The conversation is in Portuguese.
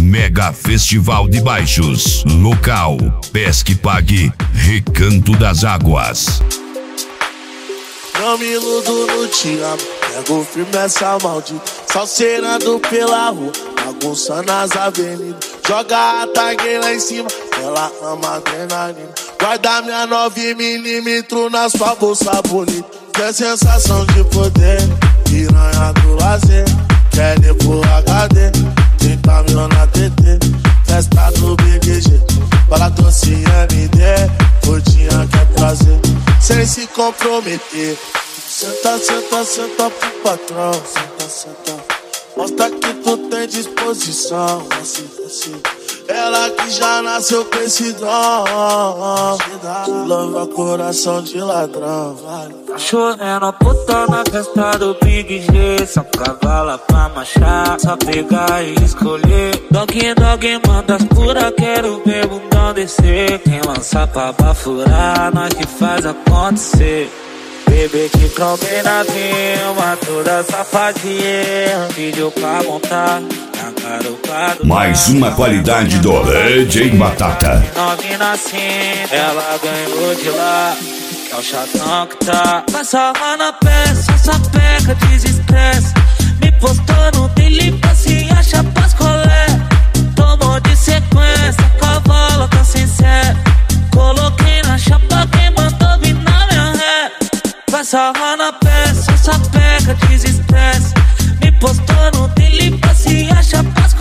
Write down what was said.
Mega Festival de Baixos. Local: Pesque Pague, Recanto das Águas. Não me iludo no te amo, pego firme essa maldita, salseirando pela rua, bagunçando as avenidas. Joga a tag lá em cima, ela ama adrenalina. Guarda minha 9mm na sua bolsa bonita. Quer sensação de poder, piranha do lazer. Quer ir pro HD, 30 mil na TT. Festa do BGG, bala doce MD. Rodinha quer prazer, sem se comprometer. Senta, senta, senta pro patrão. Senta, senta, mostra que tu tem disposição. Assim, assim. Ela que já nasceu com esse dom, que louva coração de ladrão. Cachorrendo puta na festa do Big G. Só cavala pra marchar, só pegar e escolher. Dog, dog, manda as pura, quero ver bundão descer. Quem lança pra bafurar, nós que faz acontecer. Bebê que combina uma toda safadinha. Vídeo pra montar na garupa. Mais uma qualidade do DJ Batata. Novinha assim, ela ganhou de lá. É o chatão que tá. Passa lá na peça, essa peca desestressa. Me postou no Billy se acha pras colé. Tomou de sequência, cavalo tá sincero. Coloquei na chapa, quem mandou vir na minha ré. Passa lá na peça, essa peca desestressa. Me postou no Billy se acha pras colé.